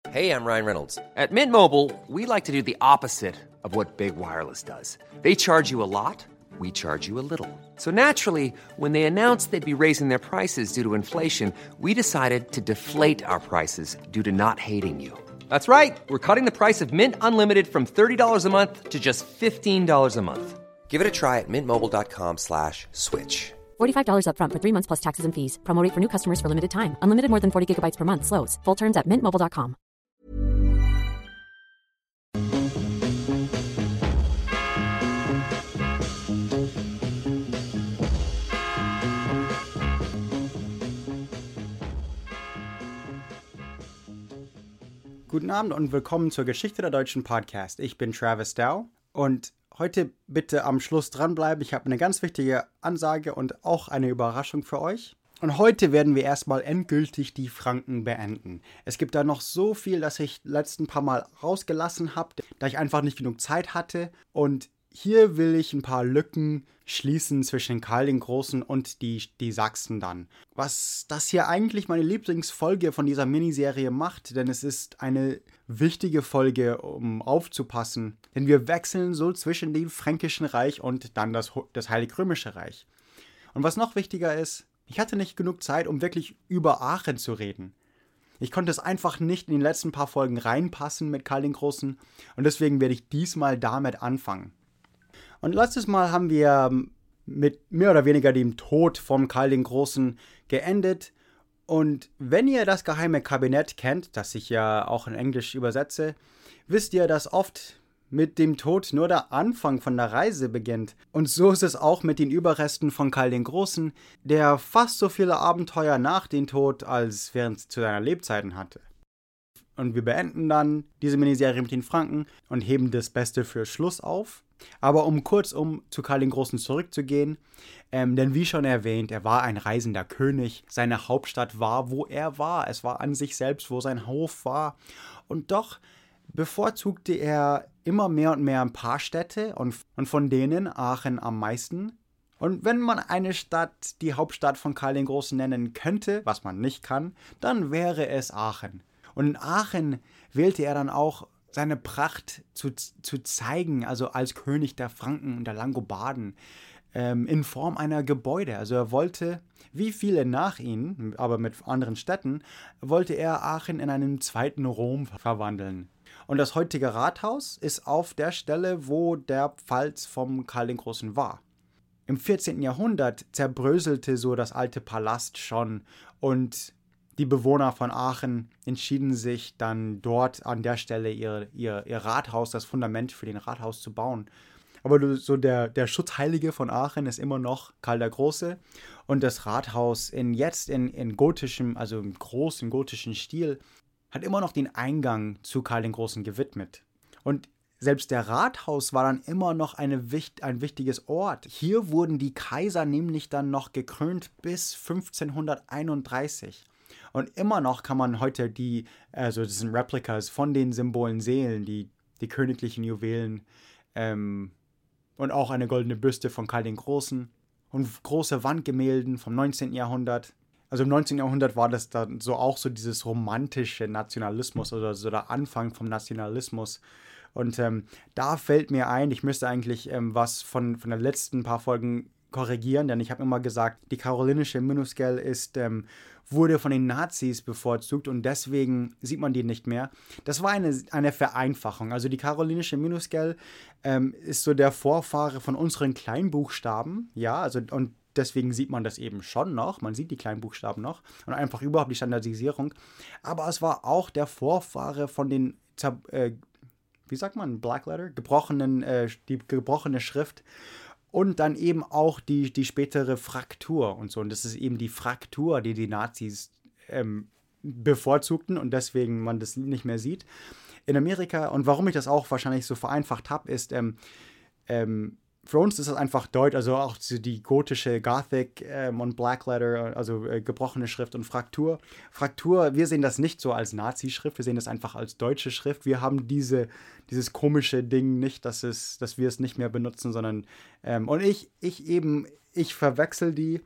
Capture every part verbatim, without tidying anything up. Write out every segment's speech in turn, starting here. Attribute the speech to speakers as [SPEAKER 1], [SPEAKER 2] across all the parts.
[SPEAKER 1] Hey, I'm Ryan Reynolds. At Mint Mobile, we like to do the opposite of what Big Wireless does. They charge you a lot, we charge you a little. So naturally, when they announced they'd be raising their prices due to inflation, we decided to deflate our prices due to not hating you. That's right. We're cutting the price of Mint Unlimited from thirty dollars a month to just fifteen dollars a month. Give it a try at mintmobile.com slash switch.
[SPEAKER 2] forty-five dollars up front for three months plus taxes and fees. Promo rate for new customers for limited time. Unlimited more than forty gigabytes per month. Slows full terms at mint mobile dot com.
[SPEAKER 3] Guten Abend und willkommen zur Geschichte der deutschen Podcast. Ich bin Travis Dow und heute bitte am Schluss dranbleiben. Ich habe eine ganz wichtige Ansage und auch eine Überraschung für euch. Und heute werden wir erstmal endgültig die Franken beenden. Es gibt da noch so viel, das ich letzten paar Mal rausgelassen habe, da ich einfach nicht genug Zeit hatte. Und hier will ich ein paar Lücken schließen zwischen Karl den Großen und die, die Sachsen dann. Was das hier eigentlich meine Lieblingsfolge von dieser Miniserie macht, denn es ist eine wichtige Folge, um aufzupassen. Denn wir wechseln so zwischen dem Fränkischen Reich und dann das, das Heilig-Römische Reich. Und was noch wichtiger ist, ich hatte nicht genug Zeit, um wirklich über Aachen zu reden. Ich konnte es einfach nicht in den letzten paar Folgen reinpassen mit Karl den Großen und deswegen werde ich diesmal damit anfangen. Und letztes Mal haben wir mit mehr oder weniger dem Tod von Karl den Großen geendet. Und wenn ihr das geheime Kabinett kennt, das ich ja auch in Englisch übersetze, wisst ihr, dass oft mit dem Tod nur der Anfang von der Reise beginnt. Und so ist es auch mit den Überresten von Karl den Großen, der fast so viele Abenteuer nach dem Tod als während zu seiner Lebzeiten hatte. Und wir beenden dann diese Miniserie mit den Franken und heben das Beste für Schluss auf. Aber um kurz um zu Karl den Großen zurückzugehen, ähm, denn wie schon erwähnt, er war ein reisender König. Seine Hauptstadt war, wo er war. Es war an sich selbst, wo sein Hof war. Und doch bevorzugte er immer mehr und mehr ein paar Städte und, und von denen Aachen am meisten. Und wenn man eine Stadt die Hauptstadt von Karl den Großen nennen könnte, was man nicht kann, dann wäre es Aachen. Und in Aachen wählte er dann auch seine Pracht zu, zu zeigen, also als König der Franken und der Langobarden, ähm, in Form einer Gebäude. Also er wollte, wie viele nach ihm, aber mit anderen Städten, wollte er Aachen in einen zweiten Rom verwandeln. Und das heutige Rathaus ist auf der Stelle, wo der Pfalz vom Karl den Großen war. Im vierzehnten Jahrhundert zerbröselte so das alte Palast schon und die Bewohner von Aachen entschieden sich dann dort an der Stelle ihr, ihr, ihr Rathaus, das Fundament für den Rathaus zu bauen. Aber so der, der Schutzheilige von Aachen ist immer noch Karl der Große und das Rathaus in jetzt in, in gotischem, also im großen gotischen Stil, hat immer noch den Eingang zu Karl den Großen gewidmet. Und selbst der Rathaus war dann immer noch eine, ein wichtiges Ort. Hier wurden die Kaiser nämlich dann noch gekrönt bis fünfzehnhunderteinunddreißig. Und immer noch kann man heute die, also das sind Replikas von den Symbolen sehen, die, die königlichen Juwelen ähm, und auch eine goldene Büste von Karl den Großen und große Wandgemälden vom neunzehnten Jahrhundert. Also im neunzehnten Jahrhundert war das dann so auch so dieses romantische Nationalismus oder so der Anfang vom Nationalismus. Und ähm, da fällt mir ein, ich müsste eigentlich ähm, was von, von den letzten paar Folgen korrigieren, denn ich habe immer gesagt, die karolingische Minuskel ist, ähm, wurde von den Nazis bevorzugt und deswegen sieht man die nicht mehr. Das war eine, eine Vereinfachung. Also die karolingische Minuskel ähm, ist so der Vorfahre von unseren Kleinbuchstaben, ja, also und deswegen sieht man das eben schon noch, man sieht die Kleinbuchstaben noch und einfach überhaupt die Standardisierung. Aber es war auch der Vorfahre von den, äh, wie sagt man, Black Letter, gebrochenen, äh, die gebrochene Schrift. Und dann eben auch die, die spätere Fraktur und so. Und das ist eben die Fraktur, die die Nazis ähm, bevorzugten und deswegen man das nicht mehr sieht. In Amerika, und warum ich das auch wahrscheinlich so vereinfacht habe, ist, ähm, ähm, für uns ist das einfach Deutsch, also auch die gotische Gothic ähm, und Blackletter, also äh, gebrochene Schrift und Fraktur. Fraktur, wir sehen das nicht so als Nazi-Schrift, wir sehen das einfach als deutsche Schrift. Wir haben diese, dieses komische Ding nicht, dass, es, dass wir es nicht mehr benutzen, sondern ähm, und ich, ich eben, ich verwechsel die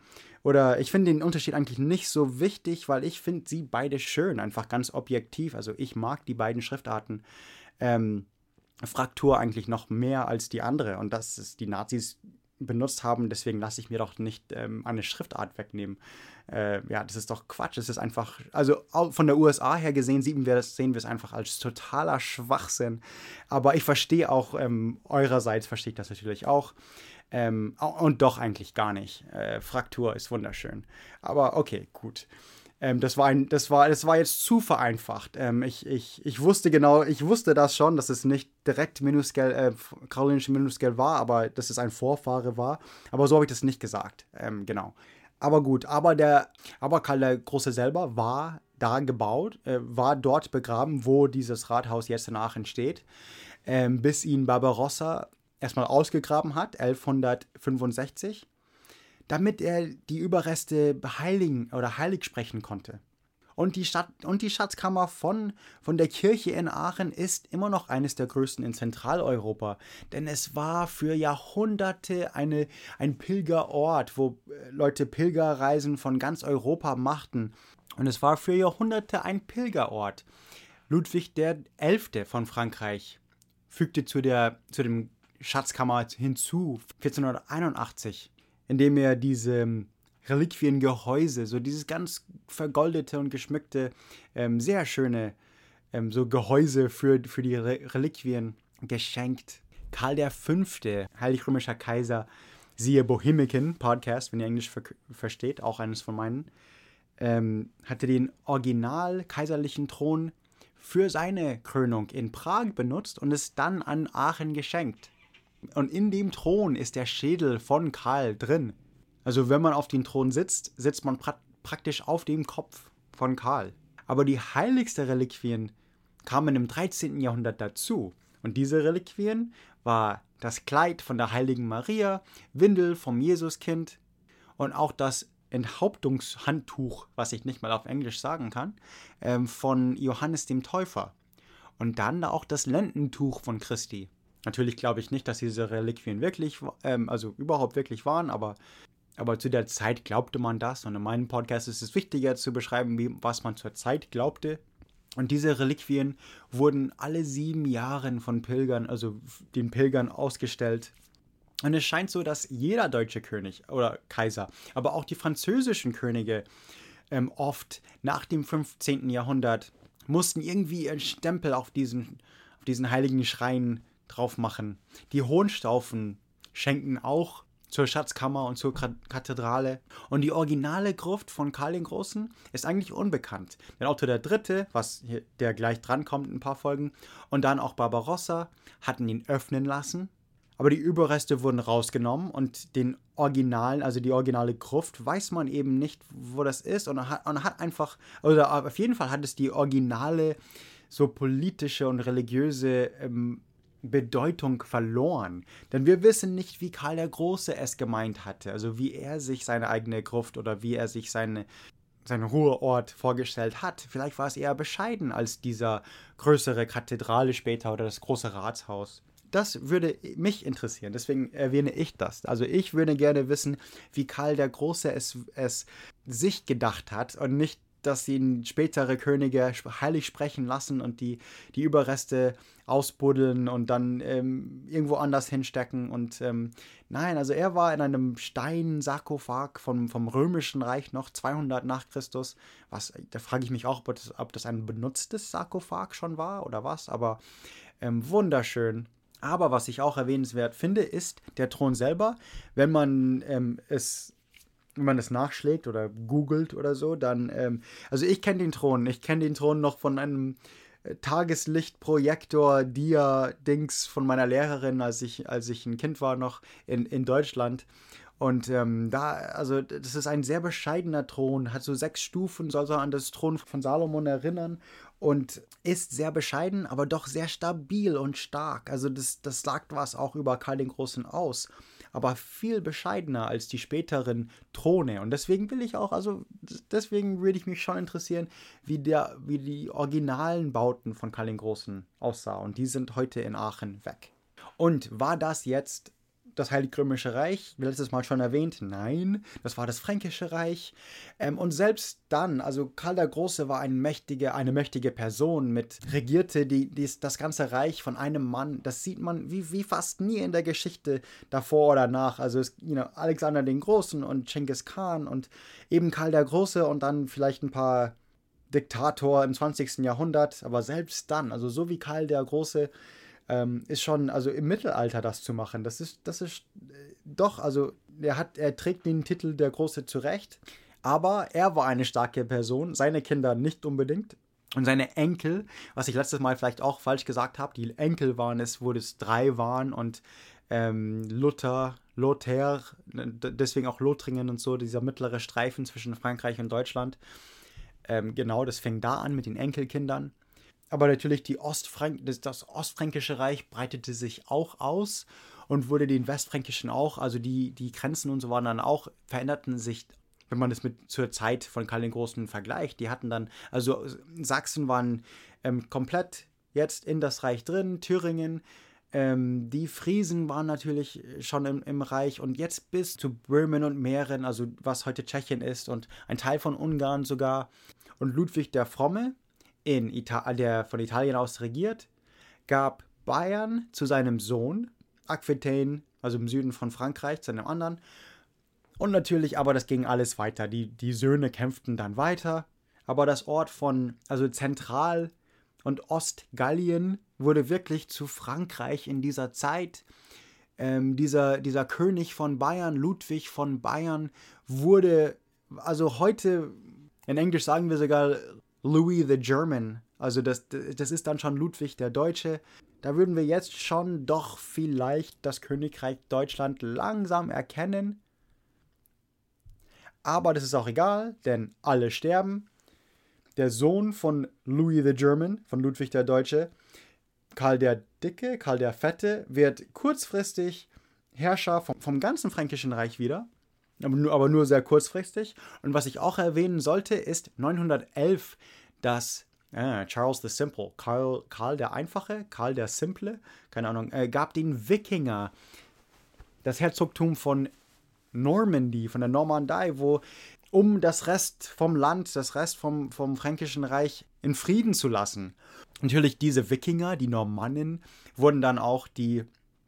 [SPEAKER 3] Oder ich finde den Unterschied eigentlich nicht so wichtig, weil ich finde sie beide schön, einfach ganz objektiv. Also ich mag die beiden Schriftarten ähm, Fraktur eigentlich noch mehr als die andere. Und dass es die Nazis benutzt haben, deswegen lasse ich mir doch nicht ähm, eine Schriftart wegnehmen. Äh, ja, das ist doch Quatsch. Es ist einfach, also von der U S A her gesehen, sehen wir das, sehen wir es einfach als totaler Schwachsinn. Aber ich verstehe auch, ähm, eurerseits verstehe ich das natürlich auch. Ähm, und doch eigentlich gar nicht. Äh, Fraktur ist wunderschön. Aber okay, gut. Ähm, das, war ein, das, war, das war jetzt zu vereinfacht. Ähm, ich, ich, ich wusste genau, ich wusste das schon, dass es nicht direkt Minuskel, äh, karolingische Minuskel war, aber dass es ein Vorfahre war. Aber so habe ich das nicht gesagt. Ähm, genau. Aber gut, aber, der, aber Karl der Große selber war da gebaut, äh, war dort begraben, wo dieses Rathaus jetzt in Aachen steht, ähm, bis ihn Barbarossa erstmal ausgegraben hat, elfhundertfünfundsechzig, damit er die Überreste beheiligen oder heilig sprechen konnte. Und die, Stadt, und die Schatzkammer von, von der Kirche in Aachen ist immer noch eines der größten in Zentraleuropa, denn es war für Jahrhunderte eine, ein Pilgerort, wo Leute Pilgerreisen von ganz Europa machten. Und es war für Jahrhunderte ein Pilgerort. Ludwig der Elfte von Frankreich fügte zu der zu dem Schatzkammer hinzu, vierzehnhunderteinundachtzig, indem er diese Reliquiengehäuse, so dieses ganz vergoldete und geschmückte, ähm, sehr schöne ähm, so Gehäuse für, für die Re- Reliquien geschenkt. Karl der Fünfte, heilig-römischer Kaiser, siehe Bohemican Podcast, wenn ihr Englisch ver- versteht, auch eines von meinen, ähm, hatte den original kaiserlichen Thron für seine Krönung in Prag benutzt und es dann an Aachen geschenkt. Und in dem Thron ist der Schädel von Karl drin. Also wenn man auf den Thron sitzt, sitzt man pra- praktisch auf dem Kopf von Karl. Aber die heiligsten Reliquien kamen im dreizehnten Jahrhundert dazu. Und diese Reliquien war das Kleid von der heiligen Maria, Windel vom Jesuskind und auch das Enthauptungshandtuch, was ich nicht mal auf Englisch sagen kann, ähm, von Johannes dem Täufer. Und dann auch das Lendentuch von Christi. Natürlich glaube ich nicht, dass diese Reliquien wirklich, ähm, also überhaupt wirklich waren, aber, aber zu der Zeit glaubte man das. Und in meinem Podcast ist es wichtiger zu beschreiben, wie, was man zur Zeit glaubte. Und diese Reliquien wurden alle sieben Jahre von Pilgern, also den Pilgern ausgestellt. Und es scheint so, dass jeder deutsche König oder Kaiser, aber auch die französischen Könige ähm, oft nach dem fünfzehnten Jahrhundert mussten irgendwie einen Stempel auf diesen, auf diesen heiligen Schrein drauf machen. Die Hohenstaufen schenken auch zur Schatzkammer und zur Kathedrale. Und die originale Gruft von Karl den Großen ist eigentlich unbekannt. Denn Otto der Dritte, was hier, der gleich dran kommt in ein paar Folgen, und dann auch Barbarossa hatten ihn öffnen lassen. Aber die Überreste wurden rausgenommen und den Originalen, also die originale Gruft, weiß man eben nicht, wo das ist. Und hat, und hat einfach, oder auf jeden Fall hat es die originale, so politische und religiöse ähm, Bedeutung verloren. Denn wir wissen nicht, wie Karl der Große es gemeint hatte. Also wie er sich seine eigene Gruft oder wie er sich seine, seinen Ruheort vorgestellt hat. Vielleicht war es eher bescheiden als dieser größere Kathedrale später oder das große Ratshaus. Das würde mich interessieren, deswegen erwähne ich das. Also ich würde gerne wissen, wie Karl der Große es, es sich gedacht hat und nicht, dass ihn spätere Könige heilig sprechen lassen und die, die Überreste ausbuddeln und dann ähm, irgendwo anders hinstecken. Und ähm, nein, also er war in einem Steinsarkophag vom, vom Römischen Reich noch zweihundert nach Christus. Was, da frage ich mich auch, ob das, ob das ein benutztes Sarkophag schon war oder was, aber ähm, wunderschön. Aber was ich auch erwähnenswert finde, ist der Thron selber. Wenn man ähm, es, wenn man es nachschlägt oder googelt oder so, dann, ähm, also ich kenne den Thron. Ich kenne den Thron noch von einem äh, Tageslichtprojektor, Dia-Dings von meiner Lehrerin, als ich, als ich ein Kind war noch in, in Deutschland. Und ähm, da, also das ist ein sehr bescheidener Thron, hat so sechs Stufen, soll so an das Thron von Salomon erinnern und ist sehr bescheiden, aber doch sehr stabil und stark. Also das, das sagt was auch über Karl den Großen aus, aber viel bescheidener als die späteren Throne. Und deswegen will ich auch, also deswegen würde ich mich schon interessieren, wie, der, wie die originalen Bauten von Karl den Großen aussahen. Und die sind heute in Aachen weg. Und war das jetzt das Heilige Römische Reich, wie letztes Mal schon erwähnt, nein, das war das Fränkische Reich. Ähm, und selbst dann, also Karl der Große war ein mächtige, eine mächtige Person, mit regierte die, die, das ganze Reich von einem Mann. Das sieht man wie, wie fast nie in der Geschichte davor oder nach. Also es, you know, Alexander den Großen und Genghis Khan und eben Karl der Große und dann vielleicht ein paar Diktator im zwanzigsten Jahrhundert. Aber selbst dann, also so wie Karl der Große, Ähm, ist schon, also im Mittelalter das zu machen, das ist, das ist äh, doch, also er hat, er trägt den Titel der Große zurecht, aber er war eine starke Person, seine Kinder nicht unbedingt und seine Enkel, was ich letztes Mal vielleicht auch falsch gesagt habe, die Enkel waren es, wo es drei waren und ähm, Luther, Lothair, deswegen auch Lothringen und so, dieser mittlere Streifen zwischen Frankreich und Deutschland, ähm, genau, das fing da an mit den Enkelkindern. Aber natürlich die Ostfrank- das, das Ostfränkische Reich breitete sich auch aus und wurde den Westfränkischen auch, also die, die Grenzen und so waren dann auch, veränderten sich, wenn man das mit zur Zeit von Karl den Großen vergleicht. Die hatten dann, also Sachsen waren ähm, komplett jetzt in das Reich drin, Thüringen, ähm, die Friesen waren natürlich schon im, im Reich und jetzt bis zu Böhmen und Mähren, also was heute Tschechien ist und ein Teil von Ungarn sogar. Und Ludwig der Fromme, in Ita- der von Italien aus regiert, gab Bayern zu seinem Sohn, Aquitaine, also im Süden von Frankreich, zu einem anderen. Und natürlich, aber das ging alles weiter. Die, die Söhne kämpften dann weiter. Aber das Ort von, also Zentral- und Ostgallien wurde wirklich zu Frankreich in dieser Zeit. Ähm, dieser, dieser König von Bayern, Ludwig von Bayern, wurde, also heute, in Englisch sagen wir sogar Louis the German, also das, das ist dann schon Ludwig der Deutsche. Da würden wir jetzt schon doch vielleicht das Königreich Deutschland langsam erkennen. Aber das ist auch egal, denn alle sterben. Der Sohn von Louis the German, von Ludwig der Deutsche, Karl der Dicke, Karl der Fette, wird kurzfristig Herrscher vom, vom ganzen Fränkischen Reich wieder. Aber nur, aber nur sehr kurzfristig. Und was ich auch erwähnen sollte, ist neunhundertelf, dass äh, Charles the Simple, Karl, Karl der Einfache, Karl der Simple, keine Ahnung, äh, gab den Wikinger das Herzogtum von Normandy, von der Normandei, wo, um das Rest vom Land, das Rest vom, vom Fränkischen Reich in Frieden zu lassen. Natürlich diese Wikinger, die Normannen, wurden dann auch die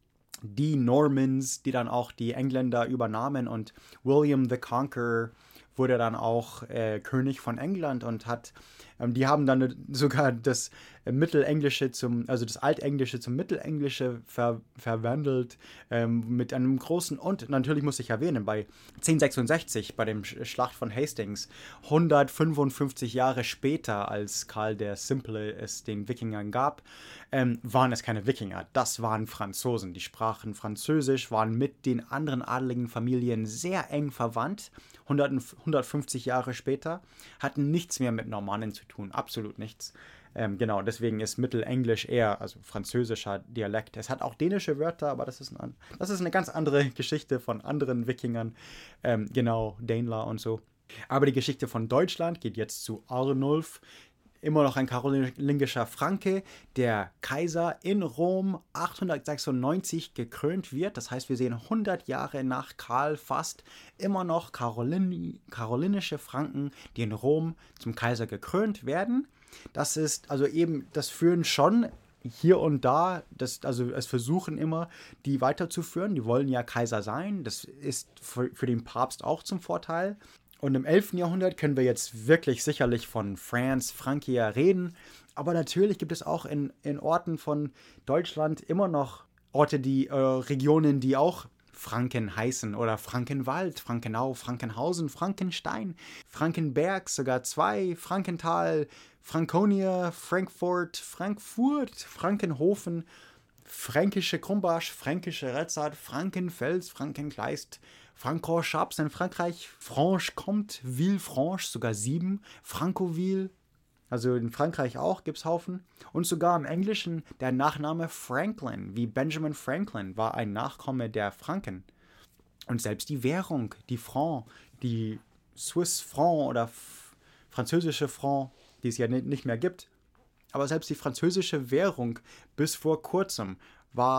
[SPEAKER 3] die Normans, die dann auch die Engländer übernahmen und William the Conqueror wurde dann auch äh, König von England und hat, ähm, die haben dann sogar das äh, Mittelenglische zum, also das Altenglische zum Mittelenglische ver, verwandelt ähm, mit einem großen, und natürlich muss ich erwähnen, bei zehnhundertsechsundsechzig, bei dem Schlacht von Hastings, hundertfünfundfünfzig Jahre später, als Karl der Simple es den Wikingern gab, ähm, waren es keine Wikinger, das waren Franzosen, die sprachen Französisch, waren mit den anderen adeligen Familien sehr eng verwandt, hundertfünfzig Jahre später, hatten nichts mehr mit Normannen zu tun, absolut nichts. Ähm, genau, deswegen ist Mittelenglisch eher, also französischer Dialekt. Es hat auch dänische Wörter, aber das ist, ein, das ist eine ganz andere Geschichte von anderen Wikingern. Ähm, genau, Daimler und so. Aber die Geschichte von Deutschland geht jetzt zu Arnulf, immer noch ein karolingischer Franke, der Kaiser in Rom achthundertsechsundneunzig gekrönt wird. Das heißt, wir sehen hundert Jahre nach Karl fast immer noch Karolin, karolinische Franken, die in Rom zum Kaiser gekrönt werden. Das ist also eben, das führen schon hier und da, das, also es versuchen immer, die weiterzuführen. Die wollen ja Kaiser sein. Das ist für, für den Papst auch zum Vorteil. Und im elften Jahrhundert können wir jetzt wirklich sicherlich von France, Francia reden. Aber natürlich gibt es auch in, in Orten von Deutschland immer noch Orte, die äh, Regionen, die auch Franken heißen oder Frankenwald, Frankenau, Frankenhausen, Frankenstein, Frankenberg, sogar zwei, Frankenthal, Franconia, Frankfurt, Frankfurt, Frankenhofen, Fränkische Krumbasch, Fränkische Rezat, Frankenfels, Frankenkleist, Francorchamps in Frankreich, Franche-Comte, Villefranche, sogar sieben, Francoville, also in Frankreich auch, gibt es Haufen. Und sogar im Englischen der Nachname Franklin, wie Benjamin Franklin, war ein Nachkomme der Franken. Und selbst die Währung, die Franc, die Swiss Franc oder f- französische Franc, die es ja nicht mehr gibt, aber selbst die französische Währung bis vor kurzem war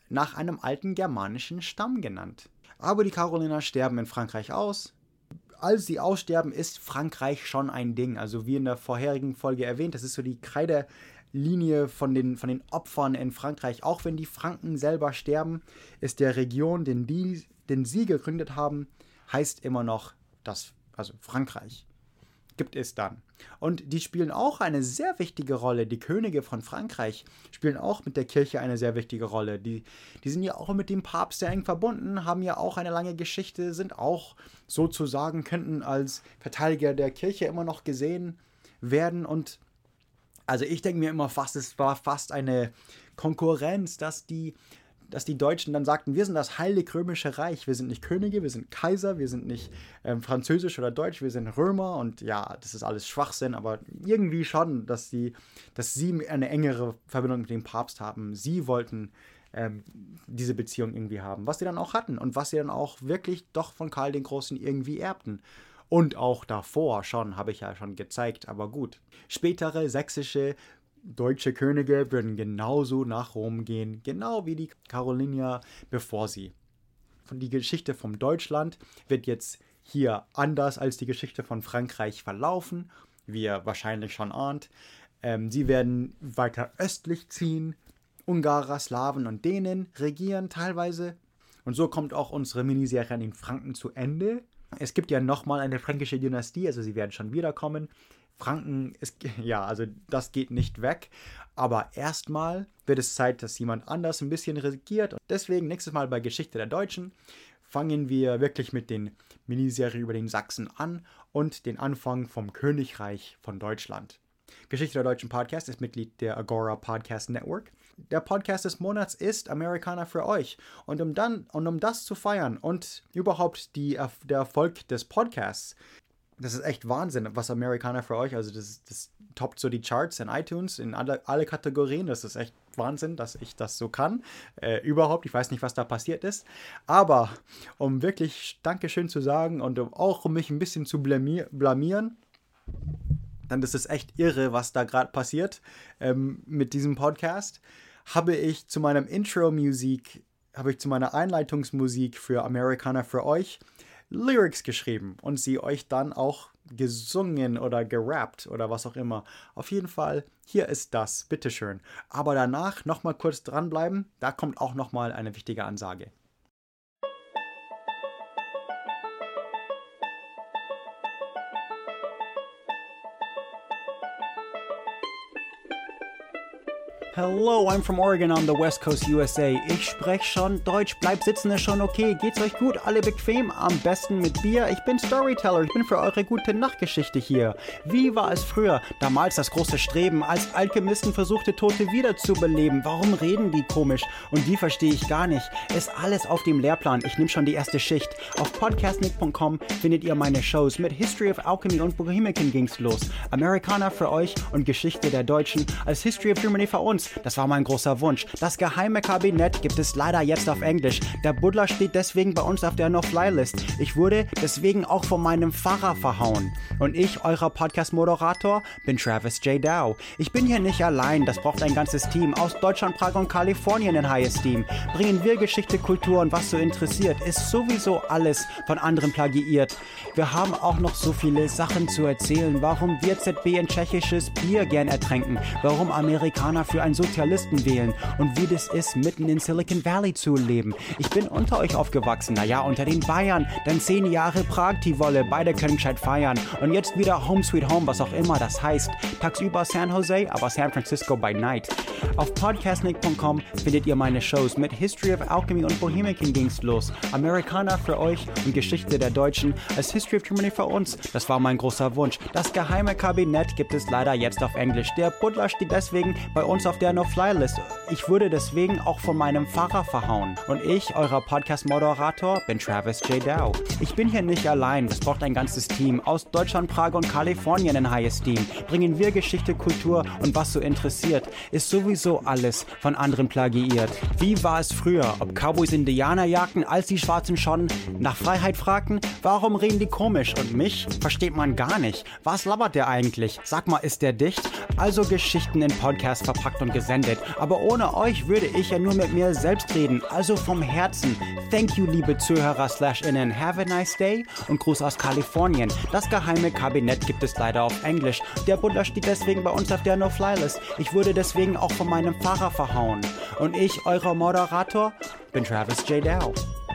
[SPEAKER 3] nach einem alten germanischen Stamm genannt. Aber die Karolinger sterben in Frankreich aus. Als sie aussterben, ist Frankreich schon ein Ding. Also wie in der vorherigen Folge erwähnt, das ist so die Kreidelinie von den, von den Opfern in Frankreich. Auch wenn die Franken selber sterben, ist der Region, den, die, den sie gegründet haben, heißt immer noch das, also Frankreich. Gibt es dann. Und die spielen auch eine sehr wichtige Rolle. Die Könige von Frankreich spielen auch mit der Kirche eine sehr wichtige Rolle. Die, die sind ja auch mit dem Papst sehr eng verbunden, haben ja auch eine lange Geschichte, sind auch sozusagen, könnten als Verteidiger der Kirche immer noch gesehen werden. Und also ich denke mir immer fast, es war fast eine Konkurrenz, dass die dass die Deutschen dann sagten, wir sind das Heilige Römische Reich, wir sind nicht Könige, wir sind Kaiser, wir sind nicht ähm, französisch oder deutsch, wir sind Römer und ja, das ist alles Schwachsinn, aber irgendwie schon, dass, die, dass sie eine engere Verbindung mit dem Papst haben. Sie wollten ähm, diese Beziehung irgendwie haben, was sie dann auch hatten und was sie dann auch wirklich doch von Karl den Großen irgendwie erbten. Und auch davor schon, habe ich ja schon gezeigt, aber gut. Spätere sächsische deutsche Könige würden genauso nach Rom gehen, genau wie die Karolinger bevor sie. Von die Geschichte von Deutschland wird jetzt hier anders als die Geschichte von Frankreich verlaufen, wie ihr wahrscheinlich schon ahnt. Ähm, sie werden weiter östlich ziehen, Ungarer, Slawen und Dänen regieren teilweise. Und so kommt auch unsere Miniserie an den Franken zu Ende. Es gibt ja nochmal eine fränkische Dynastie, also sie werden schon wiederkommen. Franken, ist, ja, also das geht nicht weg, aber erstmal wird es Zeit, dass jemand anders ein bisschen regiert und deswegen nächstes Mal bei Geschichte der Deutschen fangen wir wirklich mit den Miniserie über den Sachsen an und den Anfang vom Königreich von Deutschland. Geschichte der Deutschen Podcast ist Mitglied der Agora Podcast Network. Der Podcast des Monats ist Amerikaner für euch und um dann und um das zu feiern und überhaupt die, der Erfolg des Podcasts. Das ist echt Wahnsinn, was Amerikaner für euch, also das, das toppt so die Charts in iTunes, in alle, alle Kategorien, das ist echt Wahnsinn, dass ich das so kann, äh, überhaupt, ich weiß nicht, was da passiert ist, aber um wirklich Dankeschön zu sagen und um auch um mich ein bisschen zu blamier- blamieren, dann ist es echt irre, was da gerade passiert ähm, mit diesem Podcast, habe ich zu meinem Intro-Musik, habe ich zu meiner Einleitungsmusik für Amerikaner für euch Lyrics geschrieben und sie euch dann auch gesungen oder gerappt oder was auch immer. Auf jeden Fall, hier ist das, bitteschön. Aber danach nochmal kurz dranbleiben, da kommt auch nochmal eine wichtige Ansage. Hello, I'm from Oregon on the West Coast U S A. Ich spreche schon Deutsch, bleibt sitzen ist schon okay. Geht's euch gut? Alle bequem? Am besten mit Bier? Ich bin Storyteller, ich bin für eure gute Nachtgeschichte hier. Wie war es früher? Damals das große Streben, als Alchemisten versuchte, Tote wiederzubeleben. Warum reden die komisch? Und die verstehe ich gar nicht. Ist alles auf dem Lehrplan. Ich nehme schon die erste Schicht. Auf podcastnick punkt com findet ihr meine Shows. Mit History of Alchemy und Bohemican ging's los. Amerikaner für euch und Geschichte der Deutschen als History of Germany für uns. Das war mein großer Wunsch. Das geheime Kabinett gibt es leider jetzt auf Englisch. Der Buddler steht deswegen bei uns auf der No-Fly-List. Ich wurde deswegen auch von meinem Pfarrer verhauen. Und ich, eurer Podcast-Moderator, bin Travis J. Dow. Ich bin hier nicht allein, das braucht ein ganzes Team. Aus Deutschland, Prag und Kalifornien in High Esteem. Bringen wir Geschichte, Kultur und was so interessiert, ist sowieso alles von anderen plagiiert. Wir haben auch noch so viele Sachen zu erzählen. Warum wir Z B ein tschechisches Bier gern ertränken. Warum Amerikaner für ein Sozialisten wählen und wie das ist, mitten in Silicon Valley zu leben. Ich bin unter euch aufgewachsen, naja, unter den Bayern, dann zehn Jahre Prag-Tivolle, beide können gescheit feiern und jetzt wieder Home Sweet Home, was auch immer das heißt. Tagsüber San Jose, aber San Francisco by night. Auf podcastnick punkt com findet ihr meine Shows. Mit History of Alchemy und Bohemican ging's los. Amerikaner für euch und Geschichte der Deutschen als History of Germany für uns. Das war mein großer Wunsch. Das geheime Kabinett gibt es leider jetzt auf Englisch. Der Buddler steht deswegen bei uns auf der No-Fly-List. Ich wurde deswegen auch von meinem Pfarrer verhauen. Und ich, eurer Podcast-Moderator, bin Travis J. Dow. Ich bin hier nicht allein, es braucht ein ganzes Team. Aus Deutschland, Prag und Kalifornien in High Esteem. Bringen wir Geschichte, Kultur und was so interessiert, ist sowieso alles von anderen plagiiert. Wie war es früher? Ob Cowboys Indianer jagten, als die Schwarzen schon nach Freiheit fragten? Warum reden die komisch? Und mich versteht man gar nicht. Was labert der eigentlich? Sag mal, ist der dicht? Also Geschichten in Podcasts verpackt und schon gesendet. Aber ohne euch würde ich ja nur mit mir selbst reden. Also vom Herzen. Thank you, liebe Zuhörer slash innen. Have a nice day und Gruß aus Kalifornien. Das geheime Kabinett gibt es leider auf Englisch. Der Butler steht deswegen bei uns auf der No-Fly-List. Ich wurde deswegen auch von meinem Fahrer verhauen. Und ich, euer Moderator, bin Travis J. Dow.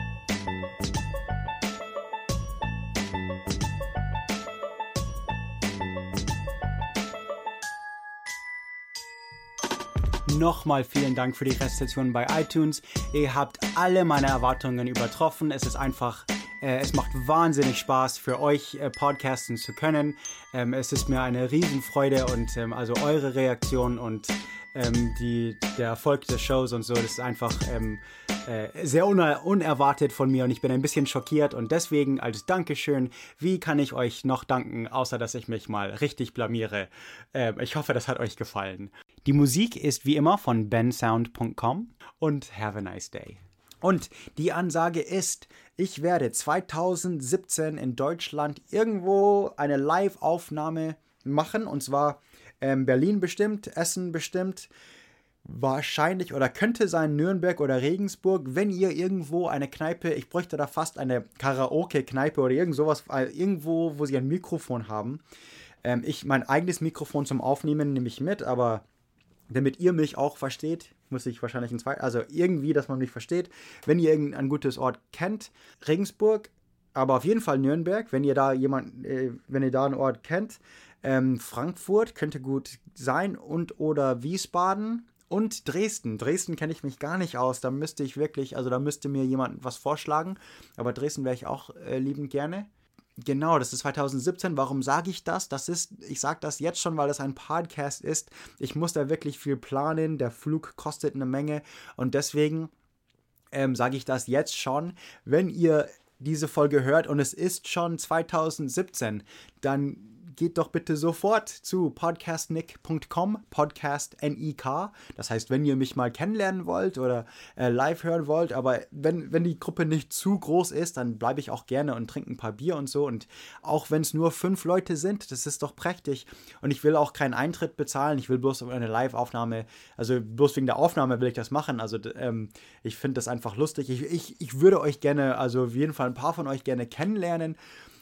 [SPEAKER 3] Nochmal vielen Dank für die Rezension bei iTunes. Ihr habt alle meine Erwartungen übertroffen. Es ist einfach, äh, es macht wahnsinnig Spaß für euch äh, podcasten zu können. Ähm, es ist mir eine Riesenfreude und ähm, also eure Reaktion und ähm, die, der Erfolg des Shows und so, das ist einfach ähm, äh, sehr uner- unerwartet von mir und ich bin ein bisschen schockiert und deswegen als Dankeschön, wie kann ich euch noch danken, außer dass ich mich mal richtig blamiere. Ähm, ich hoffe, das hat euch gefallen. Die Musik ist wie immer von ben sound punkt com und have a nice day. Und die Ansage ist, ich werde zwanzig siebzehn in Deutschland irgendwo eine Live-Aufnahme machen. Und zwar ähm, Berlin bestimmt, Essen bestimmt, wahrscheinlich oder könnte sein Nürnberg oder Regensburg. Wenn ihr irgendwo eine Kneipe, ich bräuchte da fast eine Karaoke-Kneipe oder irgend sowas, irgendwo, wo sie ein Mikrofon haben. Ähm, ich mein eigenes Mikrofon zum Aufnehmen nehme ich mit, aber damit ihr mich auch versteht, muss ich wahrscheinlich ein zweites, also irgendwie, dass man mich versteht. Wenn ihr irgendein gutes Ort kennt, Regensburg, aber auf jeden Fall Nürnberg, wenn ihr da jemand, äh, wenn ihr da einen Ort kennt, ähm, Frankfurt könnte gut sein und oder Wiesbaden und Dresden. Dresden kenne ich mich gar nicht aus, da müsste ich wirklich, also da müsste mir jemand was vorschlagen, aber Dresden wäre ich auch äh, liebend gerne. Genau, das ist zwanzig siebzehn. Warum sage ich das? Das ist, ich sage das jetzt schon, weil das ein Podcast ist. Ich muss da wirklich viel planen. Der Flug kostet eine Menge. Und deswegen ähm, sage ich das jetzt schon. Wenn ihr diese Folge hört und es ist schon zwanzig siebzehn, dann geht doch bitte sofort zu podcast nick punkt com, Podcast N I K. Das heißt, wenn ihr mich mal kennenlernen wollt oder äh, live hören wollt, aber wenn, wenn die Gruppe nicht zu groß ist, dann bleibe ich auch gerne und trinke ein paar Bier und so. Und auch wenn es nur fünf Leute sind, das ist doch prächtig. Und ich will auch keinen Eintritt bezahlen, ich will bloß eine Live-Aufnahme, also bloß wegen der Aufnahme will ich das machen. Also ähm, ich finde das einfach lustig. Ich, ich, ich würde euch gerne, also auf jeden Fall ein paar von euch gerne kennenlernen.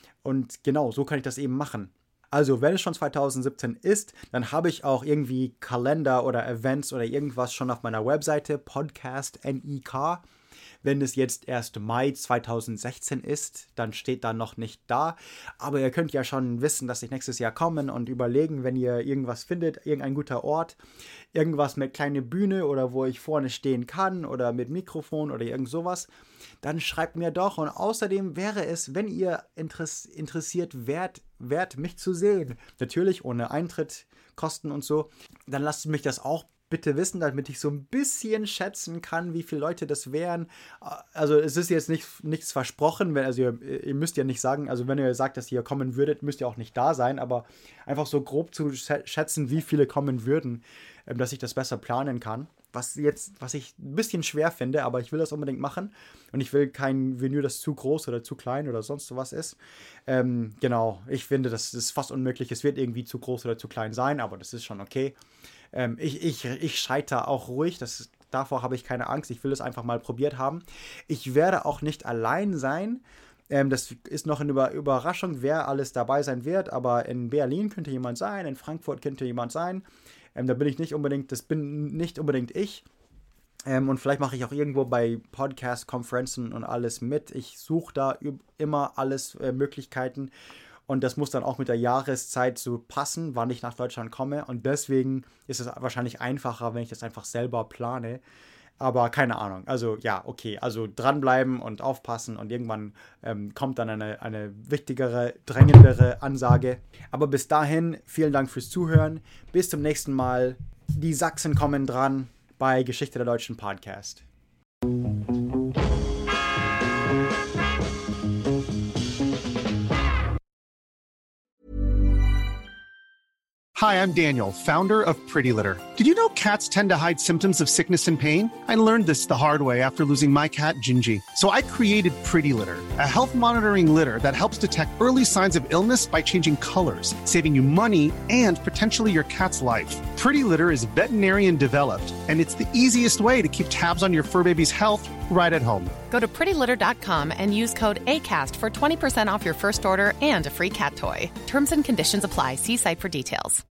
[SPEAKER 3] Und genau, so kann ich das eben machen. Also, wenn es schon zwanzig siebzehn ist, dann habe ich auch irgendwie Kalender oder Events oder irgendwas schon auf meiner Webseite, Podcast N I K. Wenn es jetzt erst Mai zwanzig sechzehn ist, dann steht da noch nicht da. Aber ihr könnt ja schon wissen, dass ich nächstes Jahr kommen und überlegen, wenn ihr irgendwas findet, irgendein guter Ort, irgendwas mit kleiner Bühne oder wo ich vorne stehen kann oder mit Mikrofon oder irgend sowas, dann schreibt mir doch. Und außerdem wäre es, wenn ihr interess- interessiert wärt, wert, mich zu sehen, natürlich ohne Eintrittkosten und so, dann lasst mich das auch bitte wissen, damit ich so ein bisschen schätzen kann, wie viele Leute das wären. Also es ist jetzt nicht, nichts versprochen, wenn, also ihr, ihr müsst ja nicht sagen, also wenn ihr sagt, dass ihr kommen würdet, müsst ihr auch nicht da sein, aber einfach so grob zu schätzen, wie viele kommen würden, dass ich das besser planen kann. Was jetzt, was ich ein bisschen schwer finde, aber ich will das unbedingt machen und ich will kein Venue, das zu groß oder zu klein oder sonst was ist. Ähm, genau, ich finde, das ist fast unmöglich. Es wird irgendwie zu groß oder zu klein sein, aber das ist schon okay. Ähm, ich, ich, ich scheitere auch ruhig, das, davor habe ich keine Angst. Ich will es einfach mal probiert haben. Ich werde auch nicht allein sein. Ähm, das ist noch eine Über- Überraschung, wer alles dabei sein wird, aber in Berlin könnte jemand sein, in Frankfurt könnte jemand sein. Ähm, da bin ich nicht unbedingt, das bin nicht unbedingt ich. Ähm, und vielleicht mache ich auch irgendwo bei Podcast-Konferenzen und alles mit. Ich suche da üb- immer alles äh, Möglichkeiten. Und das muss dann auch mit der Jahreszeit so passen, wann ich nach Deutschland komme. Und deswegen ist es wahrscheinlich einfacher, wenn ich das einfach selber plane. Aber keine Ahnung. Also ja, okay. Also dranbleiben und aufpassen. Und irgendwann ähm, kommt dann eine, eine wichtigere, drängendere Ansage. Aber bis dahin, vielen Dank fürs Zuhören. Bis zum nächsten Mal. Die Sachsen kommen dran bei Geschichte der Deutschen Podcast.
[SPEAKER 4] Hi, I'm Daniel, founder of Pretty Litter. Did you know cats tend to hide symptoms of sickness and pain? I learned this the hard way after losing my cat, Gingy. So I created Pretty Litter, a health monitoring litter that helps detect early signs of illness by changing colors, saving you money and potentially your cat's life. Pretty Litter is veterinarian developed, and it's the easiest way to keep tabs on your fur baby's health right at home.
[SPEAKER 5] Go to pretty litter dot com and use code ACAST for twenty percent off your first order and a free cat toy. Terms and conditions apply. See site for details.